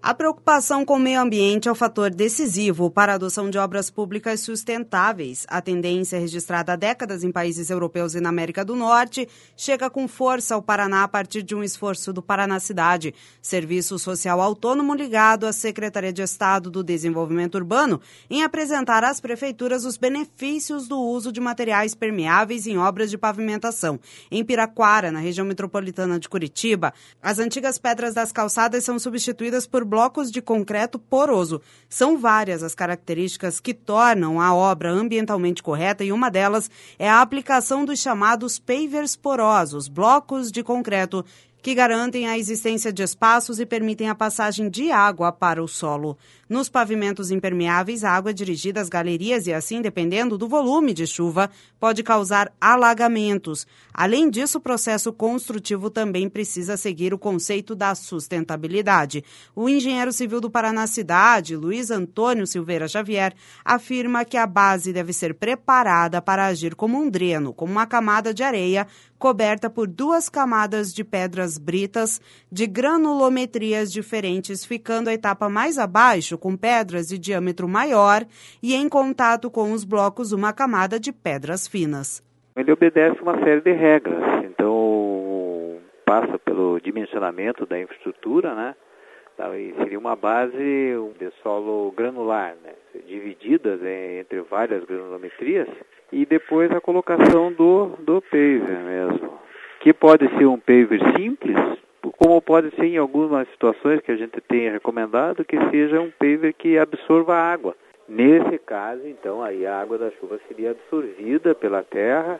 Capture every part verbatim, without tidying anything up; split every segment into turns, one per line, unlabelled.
A preocupação com o meio ambiente é o fator decisivo para a adoção de obras públicas sustentáveis. A tendência registrada há décadas em países europeus e na América do Norte chega com força ao Paraná a partir de um esforço do Paraná Cidade, serviço social autônomo ligado à Secretaria de Estado do Desenvolvimento Urbano, em apresentar às prefeituras os benefícios do uso de materiais permeáveis em obras de pavimentação. Em Piraquara, na região metropolitana de Curitiba, as antigas pedras das calçadas são substituídas por blocos de concreto poroso. São várias as características que tornam a obra ambientalmente correta e uma delas é a aplicação dos chamados pavers porosos, blocos de concreto que garantem a existência de espaços e permitem a passagem de água para o solo. Nos pavimentos impermeáveis, a água é dirigida às galerias e, assim, dependendo do volume de chuva, pode causar alagamentos. Além disso, o processo construtivo também precisa seguir o conceito da sustentabilidade. O engenheiro civil do Paraná Cidade, Luiz Antônio Silveira Xavier, afirma que a base deve ser preparada para agir como um dreno, como uma camada de areia coberta por duas camadas de pedras britas de granulometrias diferentes, ficando a etapa mais abaixo com pedras de diâmetro maior e em contato com os blocos uma camada de pedras finas.
Ele obedece uma série de regras, então passa pelo dimensionamento da infraestrutura, né? Então, e seria uma base de solo granular, né? Divididas entre várias granulometrias, e depois a colocação do, do paver mesmo, que pode ser um paver simples, como pode ser em algumas situações que a gente tenha recomendado que seja um paver que absorva a água. Nesse caso, então, aí a água da chuva seria absorvida pela terra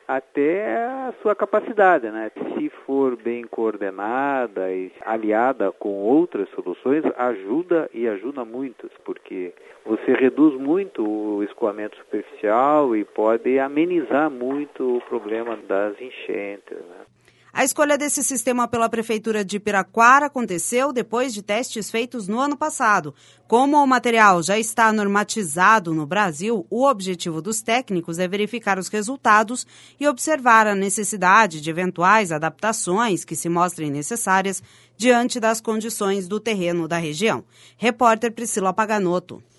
até a sua capacidade, né? Se for bem coordenada e aliada com outras soluções, ajuda e ajuda muito, porque você reduz muito o escoamento superficial e pode amenizar muito o problema das enchentes, né?
A escolha desse sistema pela Prefeitura de Piraquara aconteceu depois de testes feitos no ano passado. Como o material já está normatizado no Brasil, o objetivo dos técnicos é verificar os resultados e observar a necessidade de eventuais adaptações que se mostrem necessárias diante das condições do terreno da região. Repórter Priscila Paganotto.